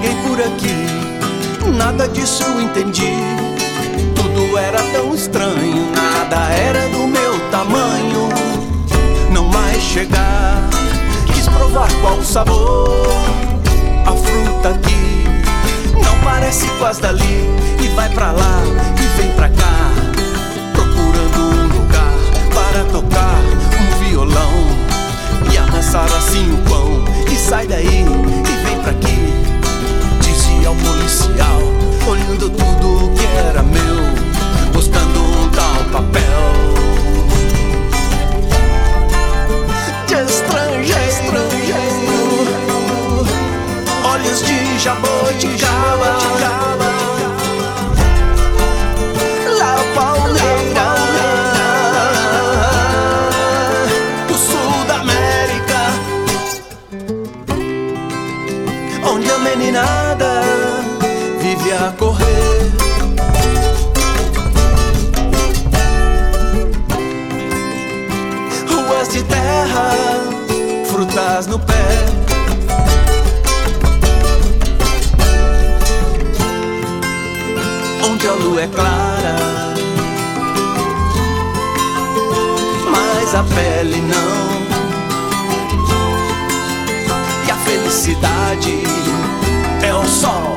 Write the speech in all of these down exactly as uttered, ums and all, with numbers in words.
cheguei por aqui, nada disso entendi. Tudo era tão estranho, nada era do meu tamanho. Não mais chegar, quis provar qual o sabor. A fruta aqui não parece quase dali. E vai pra lá e vem pra cá, procurando um lugar para tocar um violão e amassar assim o pão. E sai daí e vem pra aqui, dizia o policial, olhando tudo que era meu, buscando um tal papel de estrangeiro, olhos de jabuticaba, La Palmeira, do sul da América, onde a meninada vive a correr. Ruas de terra, frutas no pé, onde a lua é clara, mas a pele não. E a felicidade é o sol.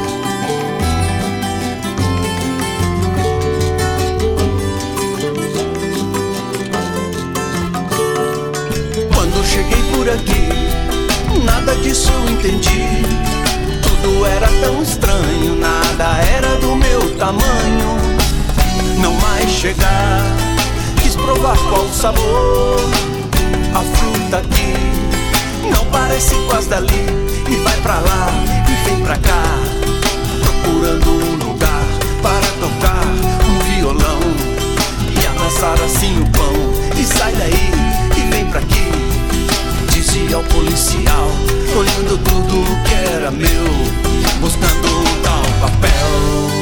Quando cheguei por aqui, nada disso entendi. Tudo era tão estranho, nada era do meu tamanho. Não mais chegar, quis provar qual o sabor. A fruta aqui não parece quase dali. E vai pra lá e vem pra cá, procurando um lugar para tocar um violão e amassar assim o pão. E sai daí e vem pra aqui, dizia o policial, olhando tudo que era meu, buscando um tal papel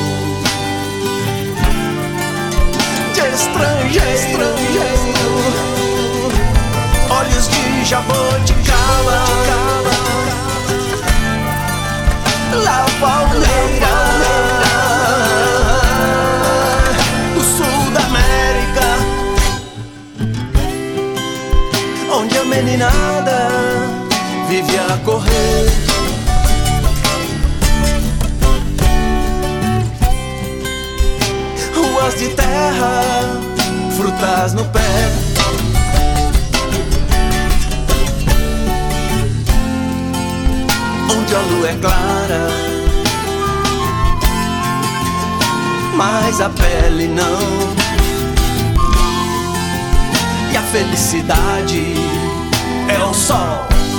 de estrangeiro, estrangeiro, olhos de jabuticaba, La Palmeira, do sul da América, onde a meninada vive a correr. Ruas de terra, frutas no pé, onde a lua é clara, mas a pele não. E a felicidade é o sol.